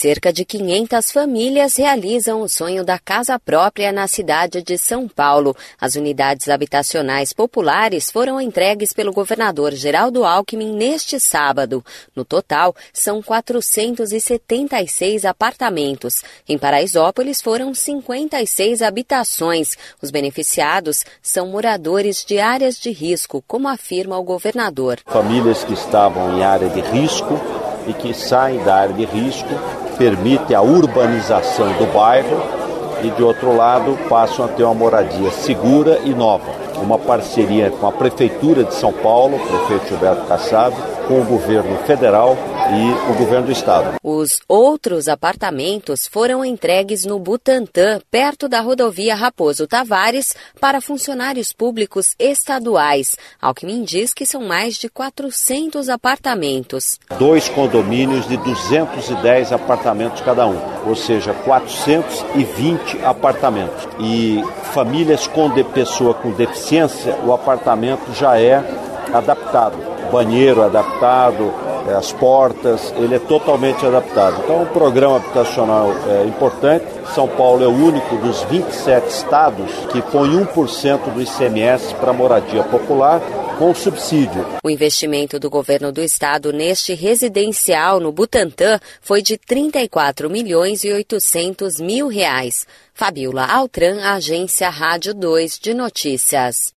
Cerca de 500 famílias realizam o sonho da casa própria na cidade de São Paulo. As unidades habitacionais populares foram entregues pelo governador Geraldo Alckmin neste sábado. No total, são 476 apartamentos. Em Paraisópolis, foram 56 habitações. Os beneficiados são moradores de áreas de risco, como afirma o governador. Famílias que estavam em área de risco e que saem da área de risco, permite a urbanização do bairro e, de outro lado, passam a ter uma moradia segura e nova. Uma parceria com a Prefeitura de São Paulo, o prefeito Gilberto Kassab, com o governo federal e o governo do estado. Os outros apartamentos foram entregues no Butantã, perto da rodovia Raposo Tavares, para funcionários públicos estaduais. Alckmin diz que são mais de 400 apartamentos. 2 condomínios de 210 apartamentos cada um, ou seja, 420 apartamentos. E famílias com pessoa com deficiência, o apartamento já é adaptado. Banheiro adaptado, as portas, ele é totalmente adaptado. Então, um programa habitacional importante. São Paulo é o único dos 27 estados que põe 1% do ICMS para moradia popular com subsídio. O investimento do governo do estado neste residencial no Butantã foi de R$34.800.000. Fabiola Altran, Agência Rádio 2 de Notícias.